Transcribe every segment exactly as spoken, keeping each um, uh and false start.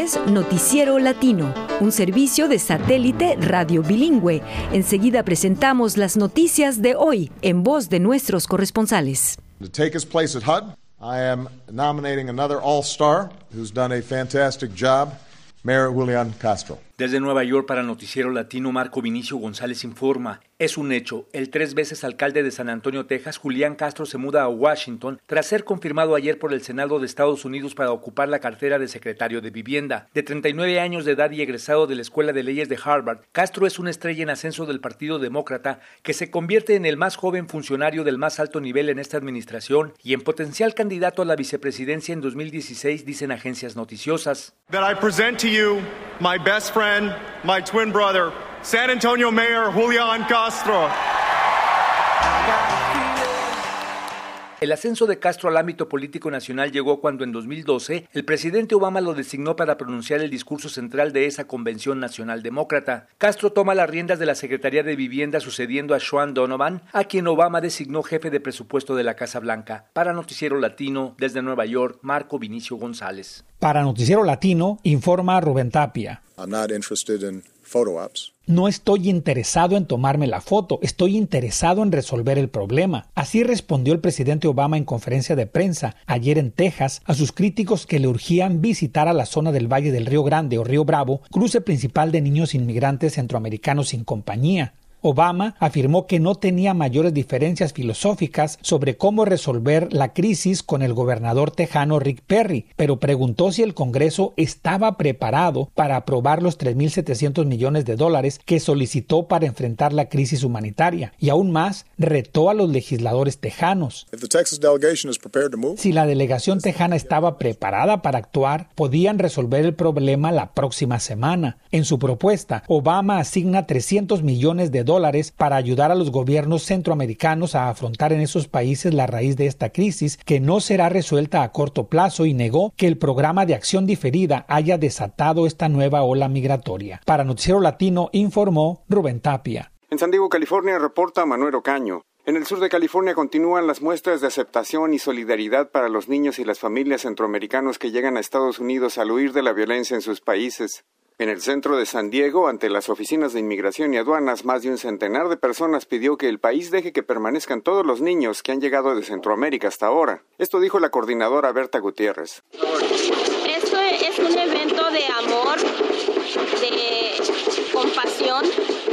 es Noticiero Latino, un servicio de satélite radio bilingüe. Enseguida presentamos las noticias de hoy en voz de nuestros corresponsales. To take his place at H U D, I am nominating another all-star who's done a fantastic job, Mayor Julián Castro. Desde Nueva York para Noticiero Latino, Marco Vinicio González informa. Es un hecho, el tres veces alcalde de San Antonio, Texas, Julián Castro, se muda a Washington tras ser confirmado ayer por el Senado de Estados Unidos para ocupar la cartera de secretario de Vivienda. De treinta y nueve años de edad y egresado de la Escuela de Leyes de Harvard, Castro es una estrella en ascenso del Partido Demócrata que se convierte en el más joven funcionario del más alto nivel en esta administración y en potencial candidato a la vicepresidencia en dos mil dieciséis, dicen agencias noticiosas. That I present to you my best friend, my twin brother, San Antonio Mayor Julián Castro. El ascenso de Castro al ámbito político nacional llegó cuando en dos mil doce el presidente Obama lo designó para pronunciar el discurso central de esa convención nacional demócrata. Castro toma las riendas de la Secretaría de Vivienda sucediendo a Sean Donovan, a quien Obama designó jefe de presupuesto de la Casa Blanca. Para Noticiero Latino, desde Nueva York, Marco Vinicio González. Para Noticiero Latino, informa Rubén Tapia. I'm not interested in photo ops. No estoy interesado en tomarme la foto, estoy interesado en resolver el problema. Así respondió el presidente Obama en conferencia de prensa ayer en Texas a sus críticos que le urgían visitar a la zona del Valle del Río Grande o Río Bravo, cruce principal de niños inmigrantes centroamericanos sin compañía. Obama afirmó que no tenía mayores diferencias filosóficas sobre cómo resolver la crisis con el gobernador tejano Rick Perry, pero preguntó si el Congreso estaba preparado para aprobar los tres mil setecientos millones de dólares que solicitó para enfrentar la crisis humanitaria, y aún más, retó a los legisladores tejanos. Si la delegación tejana estaba preparada para actuar, podían resolver el problema la próxima semana. En su propuesta, Obama asigna trescientos millones de dólares dólares para ayudar a los gobiernos centroamericanos a afrontar en esos países la raíz de esta crisis, que no será resuelta a corto plazo, y negó que el programa de acción diferida haya desatado esta nueva ola migratoria. Para Noticiero Latino, informó Rubén Tapia. En San Diego, California, reporta Manuel Ocaño. En el sur de California continúan las muestras de aceptación y solidaridad para los niños y las familias centroamericanos que llegan a Estados Unidos al huir de la violencia en sus países. En el centro de San Diego, ante las oficinas de inmigración y aduanas, más de un centenar de personas pidió que el país deje que permanezcan todos los niños que han llegado de Centroamérica hasta ahora. Esto dijo la coordinadora Berta Gutiérrez. Esto es un evento de amor, de compasión,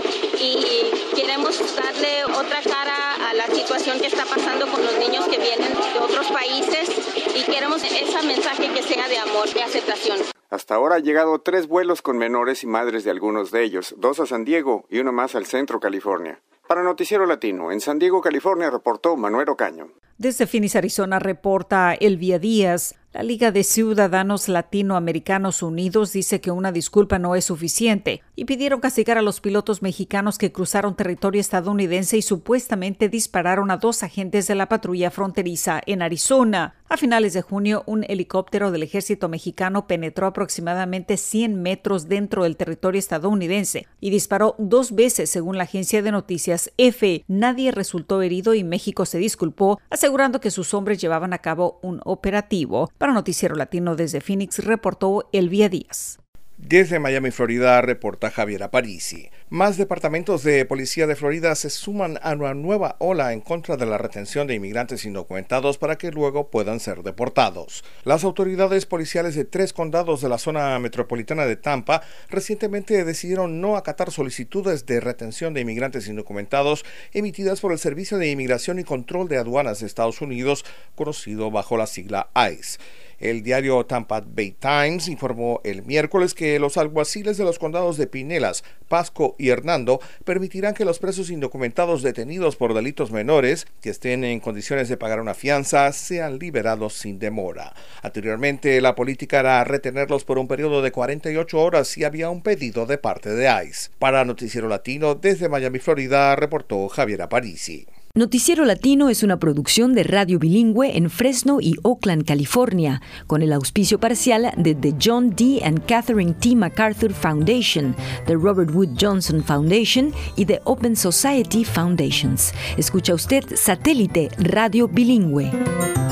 y queremos darle otra cara a la situación que está pasando con los niños que vienen de otros países, y queremos ese mensaje que sea de amor, de aceptación. Hasta ahora han llegado tres vuelos con menores y madres de algunos de ellos, dos a San Diego y uno más al centro California. Para Noticiero Latino, en San Diego, California, reportó Manuel Ocaño. Desde Phoenix, Arizona, reporta Elvia Díaz. La Liga de Ciudadanos Latinoamericanos Unidos dice que una disculpa no es suficiente y pidieron castigar a los pilotos mexicanos que cruzaron territorio estadounidense y supuestamente dispararon a dos agentes de la patrulla fronteriza en Arizona. A finales de junio, un helicóptero del ejército mexicano penetró aproximadamente cien metros dentro del territorio estadounidense y disparó dos veces, según la agencia de noticias E F E. Nadie resultó herido y México se disculpó, asegurando que sus hombres llevaban a cabo un operativo. Para Noticiero Latino desde Phoenix, reportó Elvia Díaz. Desde Miami, Florida, reporta Javier Aparici. Más departamentos de policía de Florida se suman a una nueva ola en contra de la retención de inmigrantes indocumentados para que luego puedan ser deportados. Las autoridades policiales de tres condados de la zona metropolitana de Tampa recientemente decidieron no acatar solicitudes de retención de inmigrantes indocumentados emitidas por el Servicio de Inmigración y Control de Aduanas de Estados Unidos, conocido bajo la sigla ICE. El diario Tampa Bay Times informó el miércoles que los alguaciles de los condados de Pinellas, Pasco y Hernando permitirán que los presos indocumentados detenidos por delitos menores que estén en condiciones de pagar una fianza sean liberados sin demora. Anteriormente, la política era retenerlos por un periodo de cuarenta y ocho horas si había un pedido de parte de ICE. Para Noticiero Latino, desde Miami, Florida, reportó Javier Aparici. Noticiero Latino es una producción de radio bilingüe en Fresno y Oakland, California, con el auspicio parcial de The John D. and Catherine T. MacArthur Foundation, The Robert Wood Johnson Foundation y The Open Society Foundations. Escucha usted Satélite Radio Bilingüe.